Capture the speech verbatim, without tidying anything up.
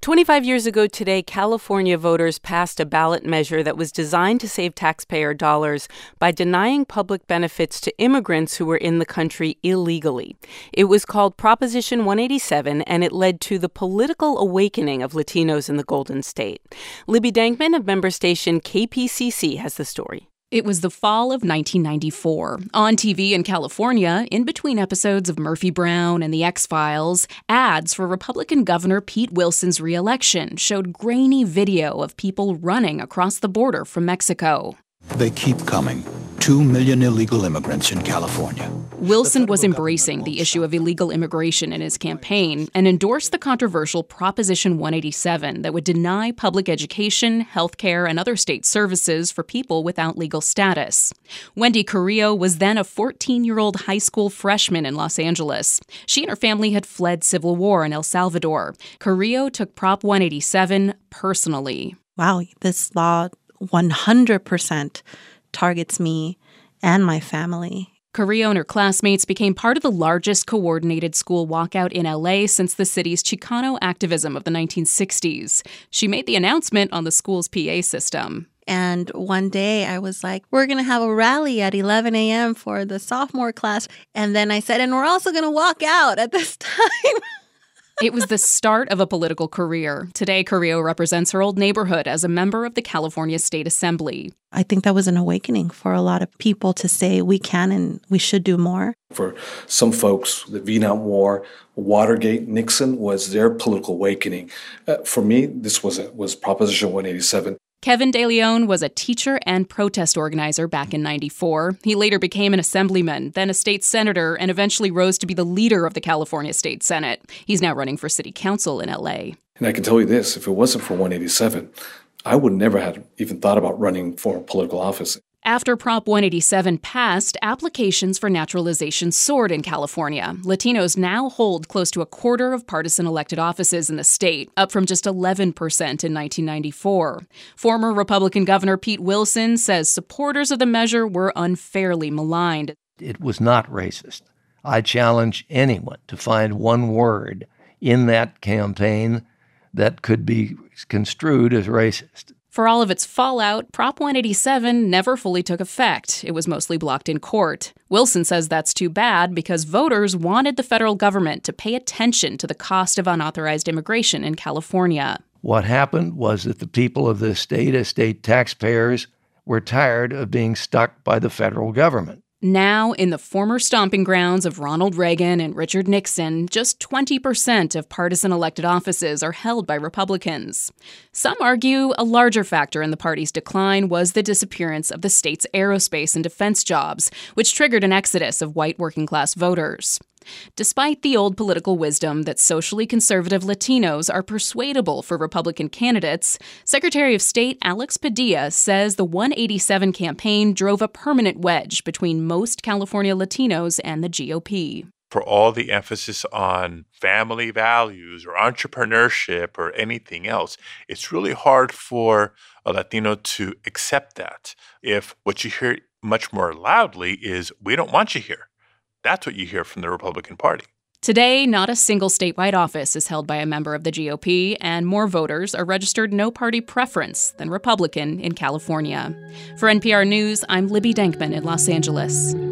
twenty-five years ago today, California voters passed a ballot measure that was designed to save taxpayer dollars by denying public benefits to immigrants who were in the country illegally. It was called Proposition one eighty-seven, and it led to the political awakening of Latinos in the Golden State. Libby Dankman of member station K P C C has the story. It was the fall of nineteen ninety-four. On T V in California, in between episodes of Murphy Brown and The X-Files, ads for Republican Governor Pete Wilson's re-election showed grainy video of people running across the border from Mexico. They keep coming. Two million illegal immigrants in California. Wilson was embracing the issue of illegal immigration in his campaign and endorsed the controversial Proposition one eighty-seven that would deny public education, health care, and other state services for people without legal status. Wendy Carrillo was then a fourteen-year-old high school freshman in Los Angeles. She and her family had fled civil war in El Salvador. Carrillo took Prop one eighty-seven personally. Wow, this law one hundred percent targets me and my family. Carrillo and her classmates became part of the largest coordinated school walkout in L A since the city's Chicano activism of the nineteen sixties. She made the announcement on the school's P A system. And one day I was like, we're going to have a rally at eleven a.m. for the sophomore class. And then I said, and we're also going to walk out at this time. It was the start of a political career. Today, Carrillo represents her old neighborhood as a member of the California State Assembly. I think that was an awakening for a lot of people to say we can and we should do more. For some folks, the Vietnam War, Watergate, Nixon was their political awakening. Uh, for me, this was, a, was Proposition one eighty-seven. Kevin De Leon was a teacher and protest organizer back in ninety-four. He later became an assemblyman, then a state senator, and eventually rose to be the leader of the California State Senate. He's now running for city council in L A. And I can tell you this, if it wasn't for one eighty-seven, I would never have even thought about running for political office. After Prop one eighty-seven passed, applications for naturalization soared in California. Latinos now hold close to a quarter of partisan elected offices in the state, up from just eleven percent in nineteen ninety-four. Former Republican Governor Pete Wilson says supporters of the measure were unfairly maligned. It was not racist. I challenge anyone to find one word in that campaign that could be construed as racist. For all of its fallout, Prop one eighty-seven never fully took effect. It was mostly blocked in court. Wilson says that's too bad because voters wanted the federal government to pay attention to the cost of unauthorized immigration in California. What happened was that the people of the state, as state taxpayers, were tired of being stuck by the federal government. Now, in the former stomping grounds of Ronald Reagan and Richard Nixon, just twenty percent of partisan elected offices are held by Republicans. Some argue a larger factor in the party's decline was the disappearance of the state's aerospace and defense jobs, which triggered an exodus of white working-class voters. Despite the old political wisdom that socially conservative Latinos are persuadable for Republican candidates, Secretary of State Alex Padilla says the one eighty-seven campaign drove a permanent wedge between most California Latinos and the G O P. For all the emphasis on family values or entrepreneurship or anything else, it's really hard for a Latino to accept that if what you hear much more loudly is, we don't want you here. That's what you hear from the Republican Party. Today, not a single statewide office is held by a member of the G O P, and more voters are registered no party preference than Republican in California. For N P R News, I'm Libby Dankman in Los Angeles.